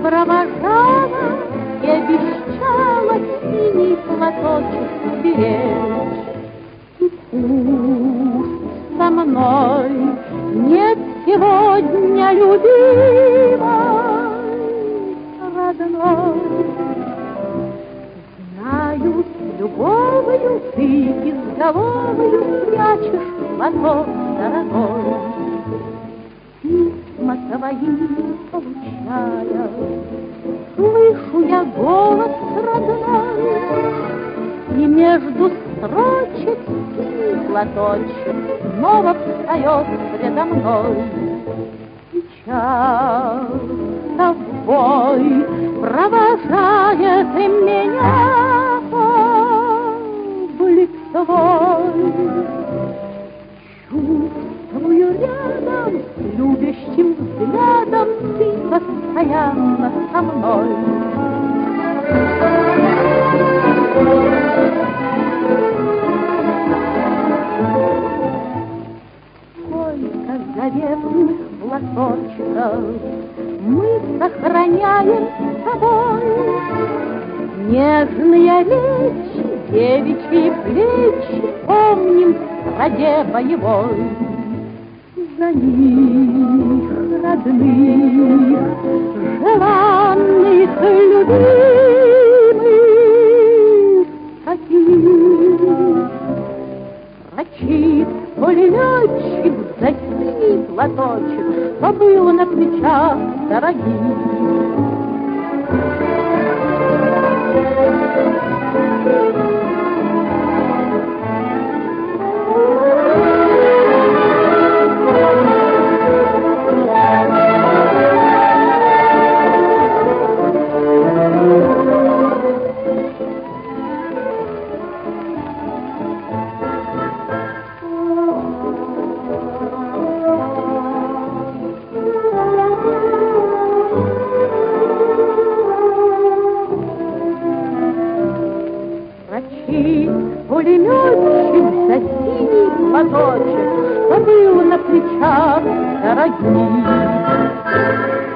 провожала и обещала синий платочек беречь. И пусть со мной нет сегодня любимой, родной, знаю, с любовью ты изголовью прячешь платок дорогой. Письма твои получая, слышу я голос родной, и между строчек синий платочек снова встает предо мной. Сейчас с тобой провожает меня блик твой. Чувствую рядом с любящим взглядом ты постоянно со мной. Сколько заветных платочков мы сохраняем с тобой, нежные речи, девичьи плечи помним в страде боевой. За них, родных, желанных, любимых, каких рачит пулеметчик за синий платочек, что было на плечах дорогих. Пулеметчик за синий платочек, что был на плечах дорогих.